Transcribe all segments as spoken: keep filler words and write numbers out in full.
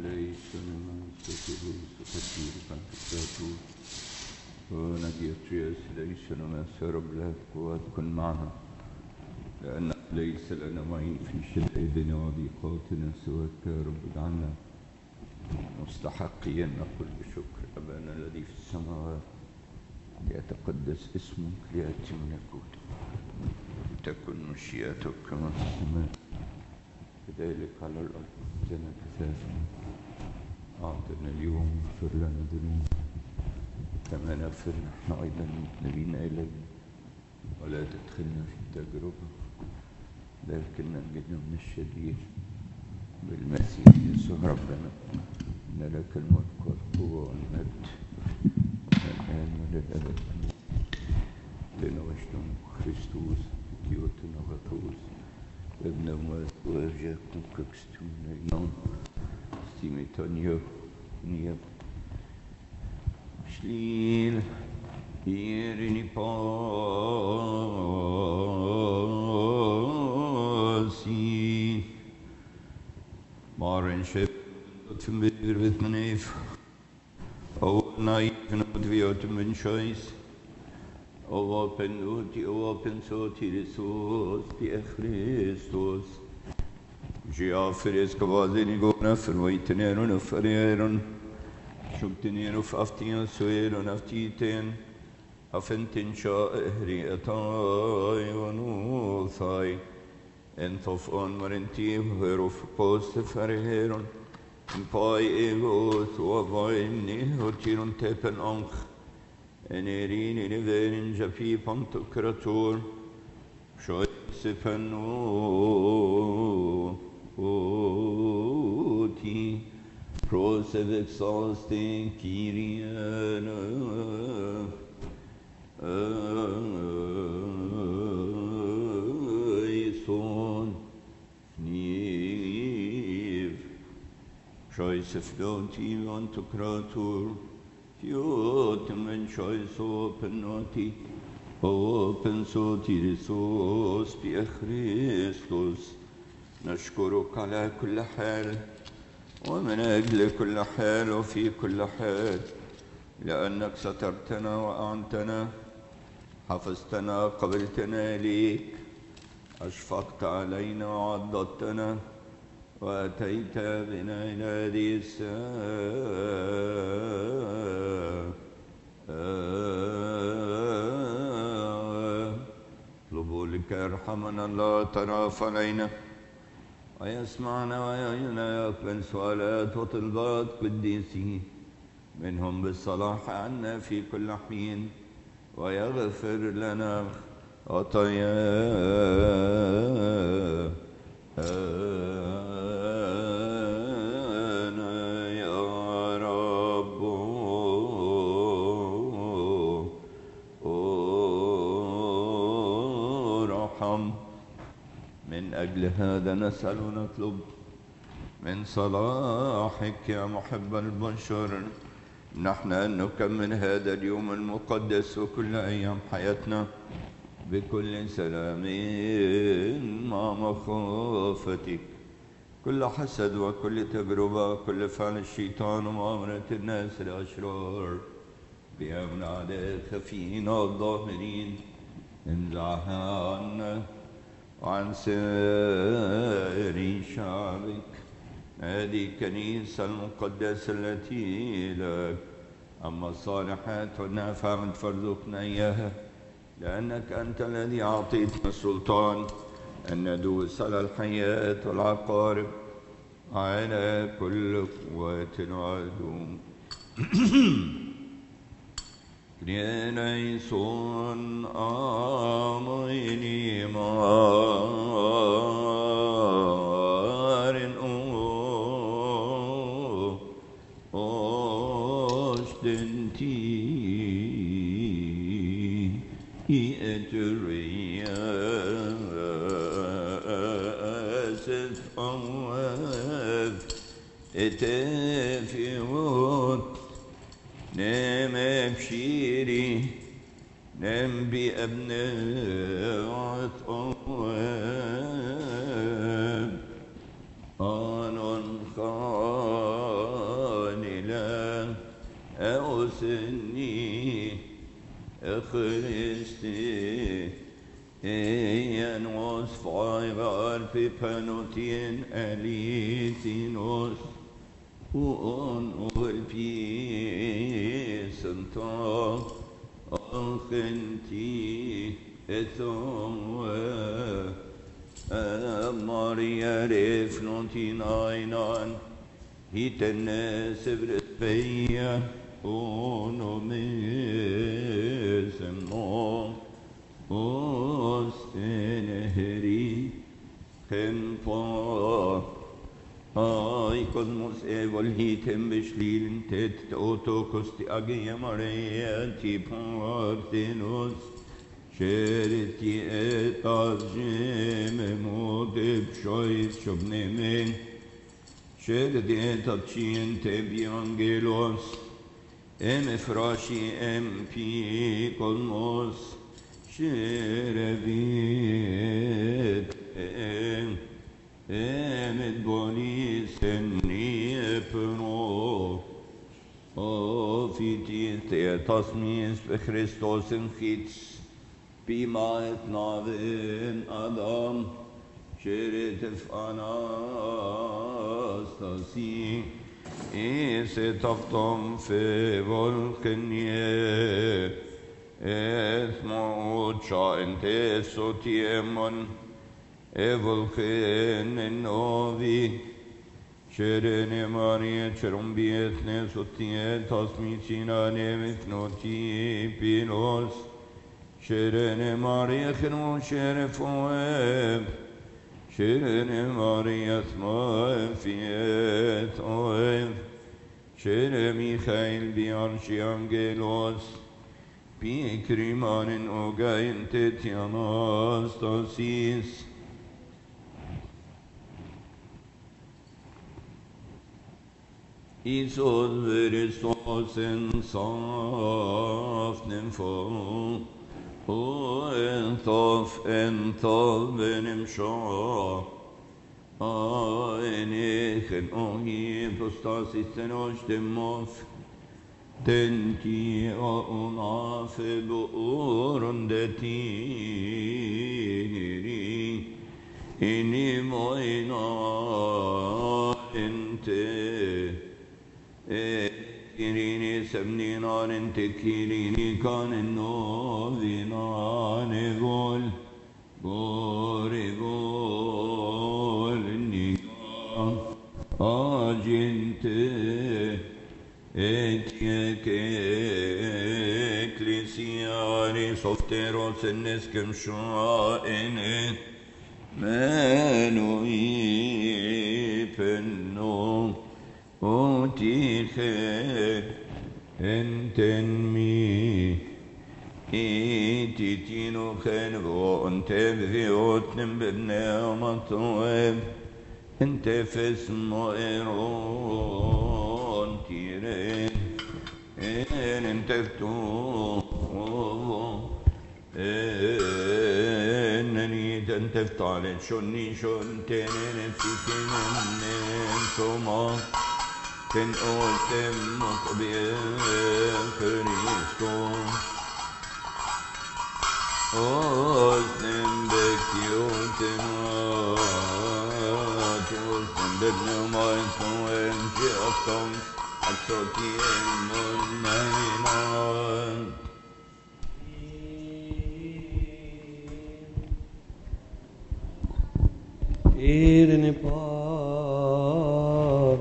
Eleison Sotirus Sotir Canticatus ونجيتريس ليس لنا سرب لا قوات كن معنا لأن ليس لنا معين في شدائدنا وضيقاتنا سواك يا رب. اجعلنا مستحقين نقول بشكر أبانا الذي في السماوات ليتقدس اسمك ليأتي ملكوتك تكن مشيئتك كما في السماء كذلك على الأرض. زنا كفافنا أعطنا اليوم واغفر لنا ذنوبنا كما نغفر نحن أيضا المذنبين إليك ولا تدخلنا في التجربة لكن نجنا من الشرير بالمسيح يسوع ربنا. إن لك الملك والقوة والمجد الآن وللأبد. لنا وجدنا Kristus utgjort av Paulus övernommet och övergöken kukstunna inom stimitania nia slil erin i pasi maren köp och tumbur vet man if och naiven och vi åt men choice Open uti, open soti resus, pie Christus. Gia feres cavazini gona fervoiteneron of ferieron, shuktenero faftian sueron aftiten, afentin sha ehri etai vanuthai, entof on marenti herof post ferieron, in pai ego suavaini, hotiron tepen anch. Enerin i verin japi pantokrator shoyse penno oti prosevexasten kiriana son niv shoyse floti pantokrator Fiot men choice open noti open soti resus بي Christus نشكرك على كل حال ومن أجل كل حال وفي كل حال لأنك سترتنا وأعنتنا حفظتنا قبلتنا ليك أشفقت علينا وعضدتنا وأتيت بنا إلى هذه الساعة اطلبوا لك يرحمنا الله تراف علينا ويسمعنا ويعينا يقبل سؤالات وطلبات قديسه منهم بالصلاح عنا في كل حين ويغفر لنا خطايانا من أجل هذا نسأل ونطلب من صلاحك يا محب البشر نحن أن نكمل هذا اليوم المقدس وكل أيام حياتنا بكل سلام مع مخافتك. كل حسد وكل تجربة كل فعل الشيطان ومؤامرة الناس الأشرار بها من أعداء خفيين الظاهرين انزعها عنا وعن سائر شعبك. هذه الكنيسة المقدسة التي لك أما الصالحات والنافعات فارزقنا إياها لأنك أنت الذي أعطيتنا السلطان أن ندوس على الحياة والعقارب على كل قوة وعدو. Kreison amini marin o ostenti etriyas awad etefiot نم بشيري نم بأبناء طواب آن خاص سني خريستي Enos freigar pipanotien elitinos un ulpisanta alchenti etoe Maria refnotinainan hitene sevret peia onomesemo Os eneheri kempa Ai kosmos evol hitem beschlilen tet otokos ti agia Maria ti parthenos Shereti et azjeme modeb shoit shobnemen Shereti et apchien te biangelos Em efrashi em pi kosmos Şerevit em emet boni senni epno Ofitis te tasmis be Christosen hits Bima et navin Adam Şeretef anastasi Ise taftam fe volkenye Esmo chainte sotiemon evolken novi Sherene Maria cherumbiet ne sotiet tasmicina nemitnoti pinos Sherene Maria chenu sherefoeb Sherene Maria smoem fiet oev Shere Michael biarchi angelos Pi krimanen ogain tet anastasis Isos veristos en safnen fo O entof entof benim şa Aenechen ohi prostasis tenos demof Tenti una feburon de tiri Ini moina ente Irini semninan ente kirini kanen novinan egol Gori gol nika aginte Et che ecclesiari softeros ennescem shaene menui penno otiche entenmi ititino kenvo ente viotnem bebneamatoev ente fesmo eron tire en enteftu enni tenteftalen shonni shontenen fikinen soma ten ostem mokbien Christo ostem bekiotem ostem bednumain soem jeftom Axotien munainan Irene par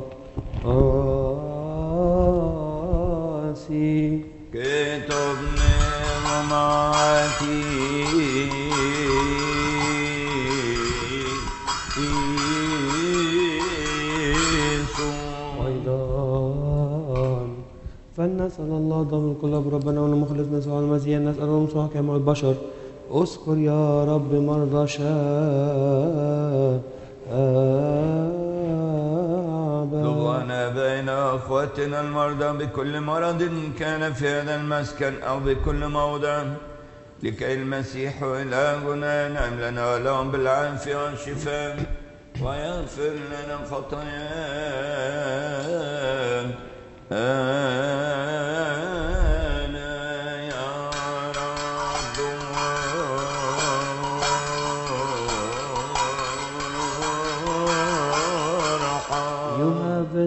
asi Ketobne mamati أيضا فلنسأل الله ضمن القلوب ربنا ونمخلصنا سواء المسيح نسألهم سواء كما البشر اذكر يا رب مرضى شابا لغنا بين أخوتنا المرضى بكل مرض كان في هذا المسكن أو بكل موضع لكي المسيح إلهنا ينعم لنا لهم بالعافية والشفاء ويغفر لنا خطايانا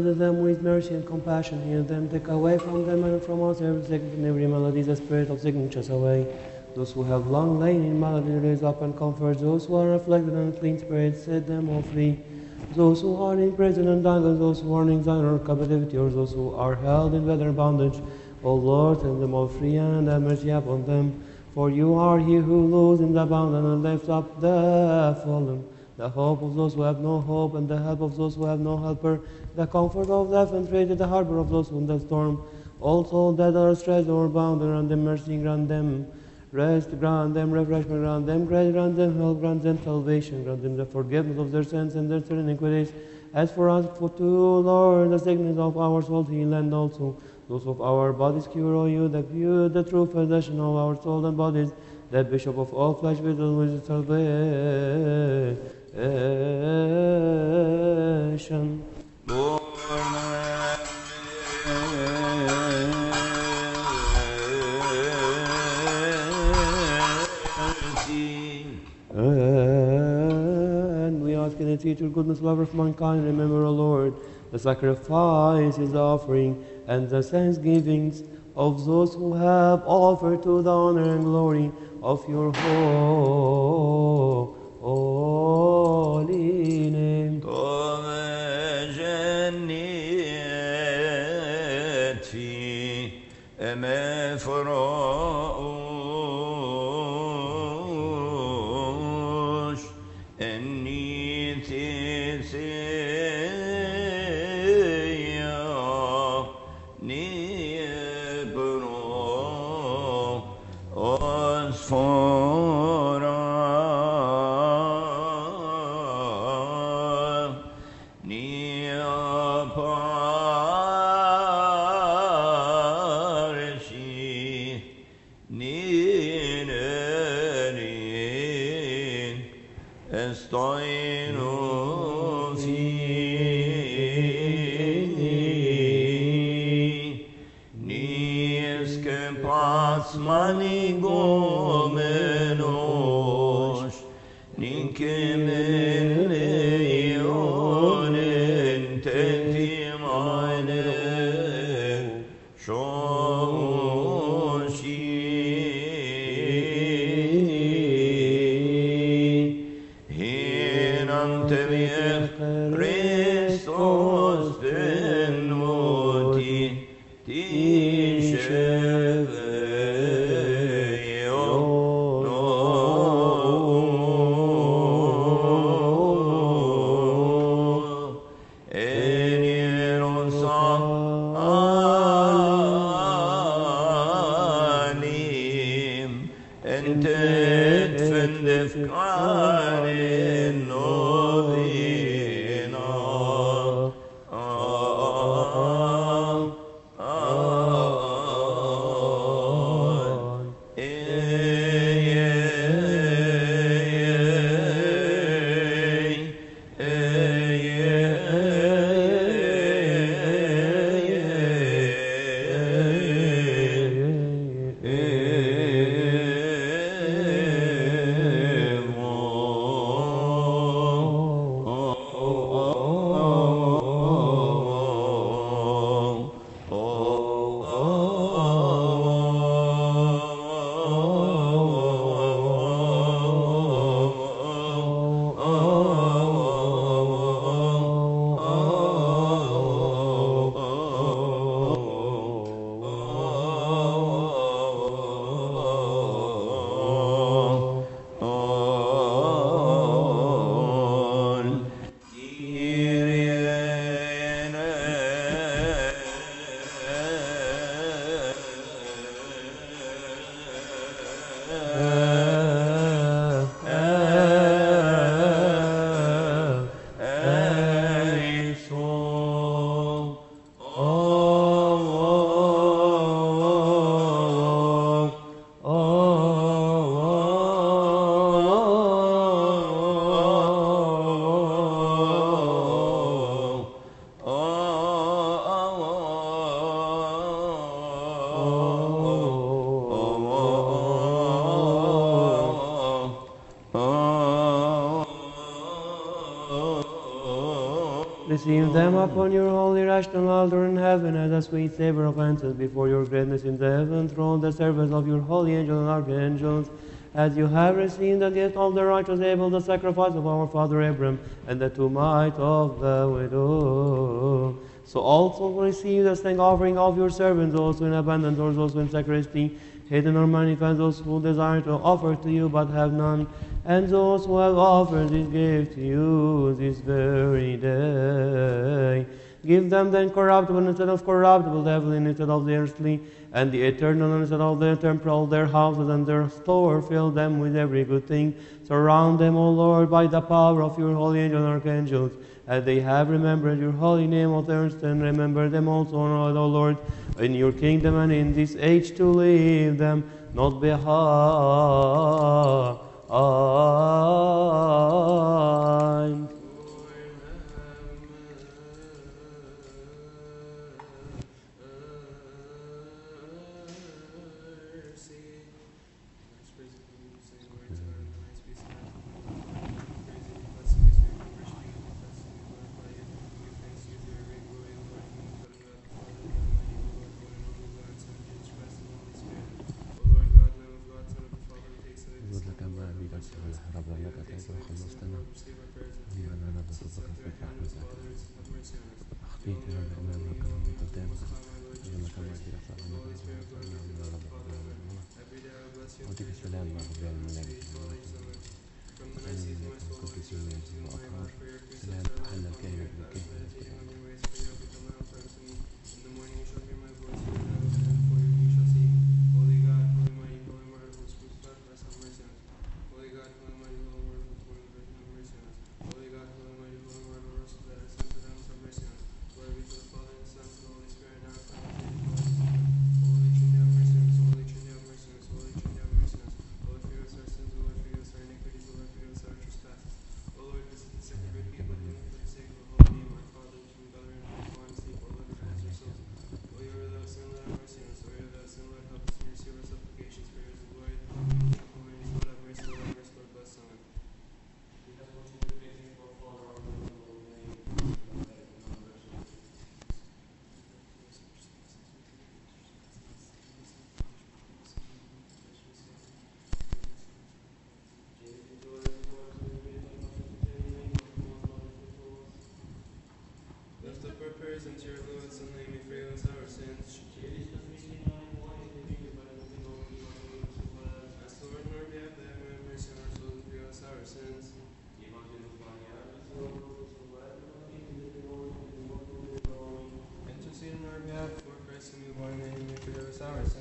Visit them with mercy and compassion. Heal them, take away from them and from us every sickness and every malady, the spirit of sickness chase away. Those who have long lain in malady, raise up and comfort. Those who are afflicted and clean spirits, set them all free. Those who are in prison and dungeons, those who are in exile or captivity, or those who are held in weather bondage, O Lord, set them all free and have mercy upon them. For you are he who loosens the bound and lifts up the fallen, the hope of those who have no hope, and the help of those who have no helper, the comfort of the afflicted, the harbor of those who in the storm. Also that are stretched or bound, grant them mercy, grant them rest, grant them refreshment, grant them grace, grant them help, grant them salvation, grant them the forgiveness of their sins and their sin iniquities. As for us, for to Lord, the sickness of our soul heal, and also those of our bodies cure, O you, the pure, the true physician of our soul and bodies, the bishop of all flesh, with the salvation. Lord, And we ask in the teacher, goodness, lover of mankind, remember, O Lord, the sacrifices, the offering, and the thanksgivings of those who have offered to the honor and glory of your holy name. Receive them upon your holy rational altar in heaven as a sweet savor of incense before your greatness in the heaven throne, the service of your holy angels and archangels, as you have received the gift of the righteous Abel, the sacrifice of our father Abraham, and the two mite of the widow. So also receive the thank offering of your servants, also in abundance, or also in sacristy, hidden or manifest, those who desire to offer to you but have none, and those who have offered this gift to you this very day. Give them the incorruptible instead of corruptible, the heavenly instead of the earthly, and the eternal instead of the temporal, their houses and their store. Fill them with every good thing. Surround them, O Lord, by the power of your holy angels and archangels, as they have remembered your holy name of thirst, and remember them also, O Lord, in your kingdom and in this age to leave them not behind. Since your Lord's and name, forgive us our sins. As the Lord in our behalf, that we have mercy on our souls and forgive us our sins. Intercede on our behalf for Christ and newborn name, and forgive us our sins.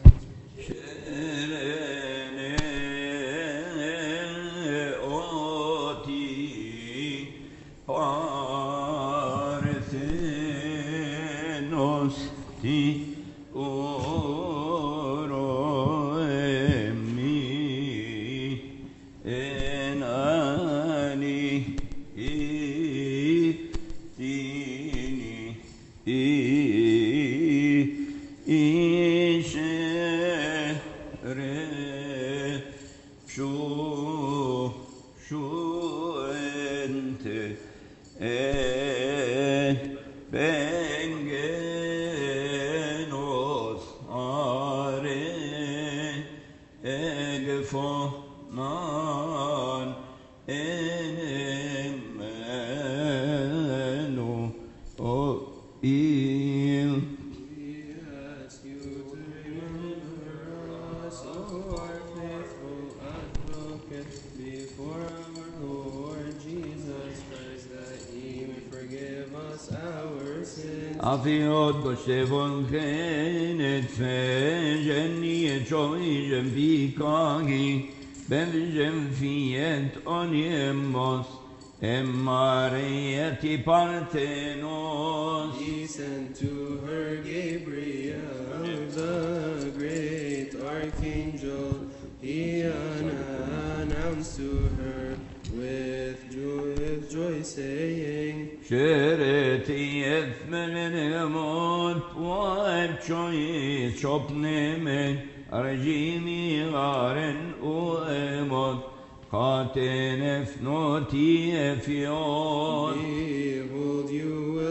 Afiot Boshevon Kenet Fejeni Choi Jempikagi Benjem Fiet Oniemos Emmarieti Parthenos. He sent to her Gabriel, the great archangel. He announced to her with joy, with joy saying, Shereti Ethmenemot Poem Choi Chopnemen Arjimi Garen Uemot Katen Efnoti Efion. Behold, you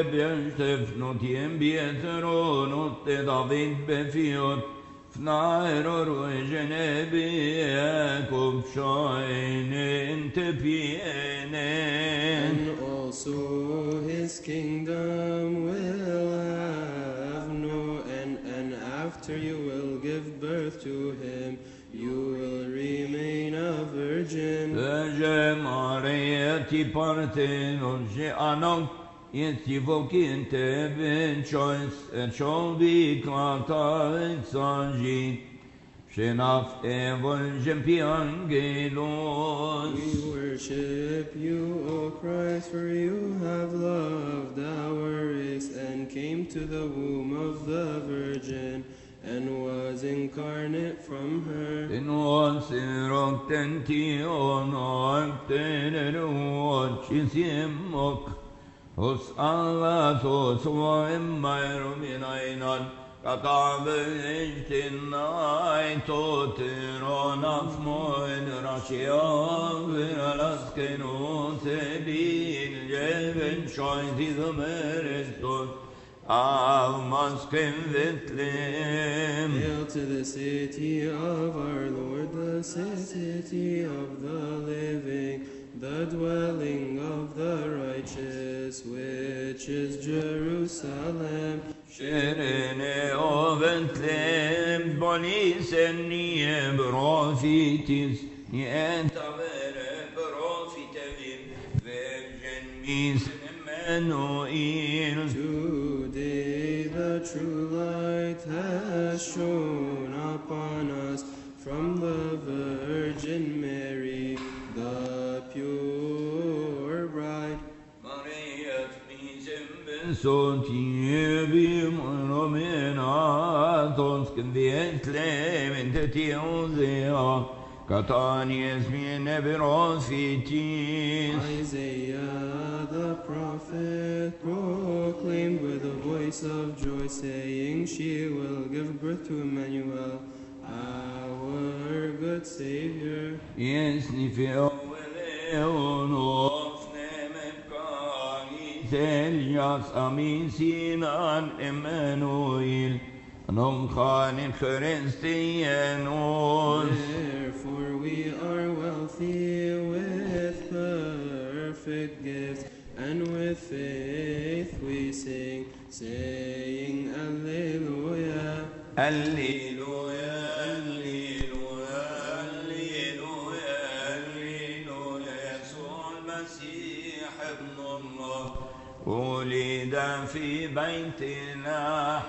bjørnstøft, nå tjen bjeter og nåtte David befiot, fnaer og rojene Jakob shine til pienen. And also his kingdom will have no end, and after you will give birth to him, you will remain a virgin. Öje Marieti partenon je anok, Yeti vokinte ben choice, et shall be klata exangi, Shenaf evangem piangelos. We worship you, O Christ, for you have loved our race and came to the womb of the Virgin and was incarnate from her. In was rock tenti on octener chisimok, Hos Allah tos waim mayrum inainan, Katabeishtin ai totiron afmoin rashiav viralaskenu tedin jeven shointi the meriston. Av masken vitlim. Hail to the city of our Lord, the city of the living, the dwelling of the righteous, which is Jerusalem. Sherene o vitlim, bonisen nie profitis, nie tavere profitevim, virgin mis Emmanuel. Today the true light has shone upon us from the Virgin Mary, the pure bride. Mariat misem besotie bim romenatos convietlem intetiosea catanies mine profitis. Isaiah the prophet proclaimed with a voice of joy, saying, She will give birth to Emmanuel, our good Savior. Yesni feoleon ofnem kani Elias amisinan Emmanuel anom khanin Christianos. Therefore we are wealthy with perfect gifts, and with faith we sing, saying, Alleluia. Alleluia, Alleluia, Alleluia, Alleluia. يسوع المسيح ابن الله ولد في بيتنا.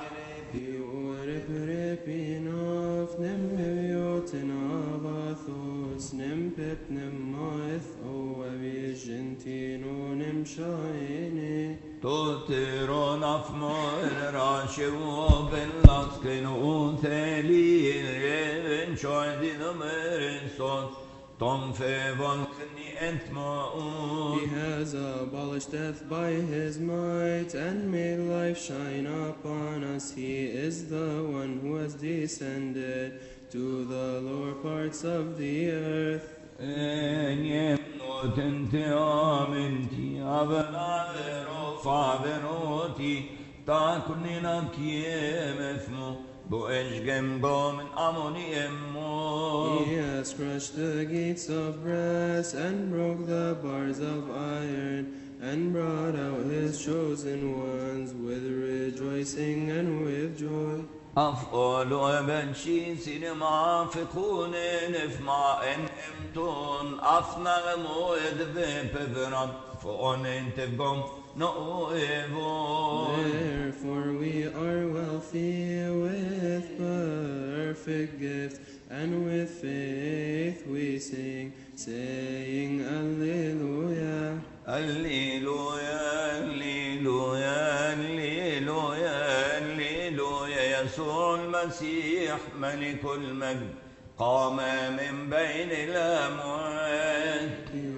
Repinov nem bevioten avathos nem pep nem maeth o avigentino nem shaene. Toteron afmor rashevo bellasken utelin reven shoydi numerin son tom fevon kni entmaun. He has abolished death by his might and made life shine upon us. He is the one who has descended to the lower parts of the earth. Enyem notente amenti avenavero faveroti ta kunina kiemefmo bo eshgem gomen amoni emmo. He has crushed the gates of brass and broke the bars of iron and brought out his chosen ones with rejoicing and with joy. أفقل وبنشي سينما في كونين إفما إن إمتون أفنا مويد في بفرد فونين تفقم نؤيبون. Therefore we are wealthy with perfect gifts, and with faith we sing, saying, Alleluia. Alleluia, Alleluia, Alleluia, Alleluia. يسوع المسيح ملك المجد قام من بين الأموات.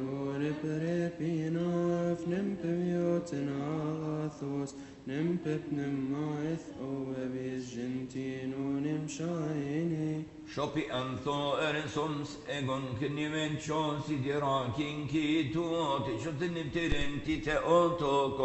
Repinov nem pevioten agathos nem pep nem maeth o avigentino nem shaene. Shopi antho eresums egon kniven chos idirakin ki to te shotin nipterenti te otokos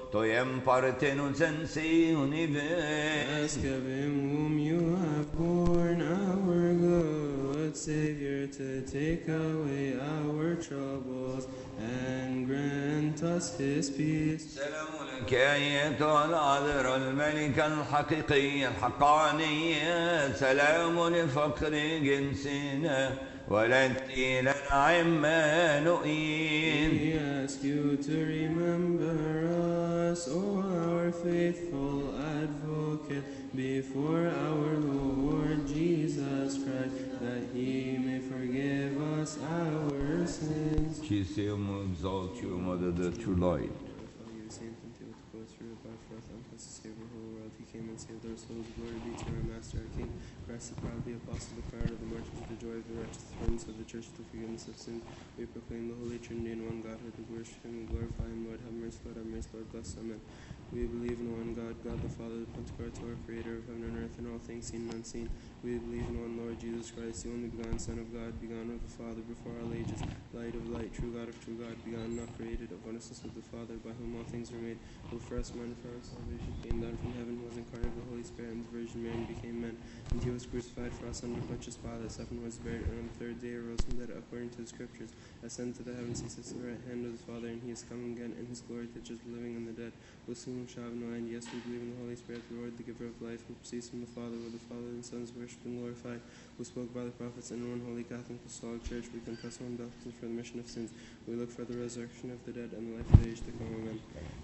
tojem partenun sensi unive. Ask of him whom you have borne, our good Savior, to take away our troubles and grant us his peace. سلام لك يا أيتها العذراء الملكة الحقيقية الحقانية، سلام لفقر جنسنا ولدتي لنا عمانوئيل. We ask you to remember us, O our faithful advocate, before our Lord Jesus Christ, that he may forgive us our sins. Jesus, we exalt you, Mother, the true light. Father, you saint and to go through by forth and to save the whole world. He came and saved our souls. Glory be to our Master, our King. Christ, the proud, the apostle, the crown of the martyrs, the joy of the righteous, the thrones of the church, the forgiveness of sins. We proclaim the Holy Trinity in one Godhead. We worship him and glorify him. Lord, have mercy. Lord, have mercy. Lord, bless. Amen. We believe in one God, God the Father, the Pantocrator, creator of heaven and earth and all things seen and unseen. We believe in one Lord Jesus Christ, the only begotten Son of God, begotten of the Father before all ages, light of light, true God of true God, begotten, not created, of one essence with the Father, by whom all things were made, who for us men for our salvation came down from heaven, was incarnate of the Holy Spirit, and the Virgin Mary became man. And he was crucified for us under Pontius Pilate, suffered and was buried, and on the third day arose from the dead according to the Scriptures, ascended to the heavens, he sits at the right hand of the Father, and he is coming again in his glory to judge the living and the dead, who soon shall have no end. Yes, we believe in the Holy Spirit, the Lord, the giver of life, who proceeds from the Father, with the Father and Sons worshipped and glorified, who spoke by the prophets, and in one holy Catholic Apostolic Church. We confess one baptism for the remission of sins. We look for the resurrection of the dead and the life of the age to come. Amen.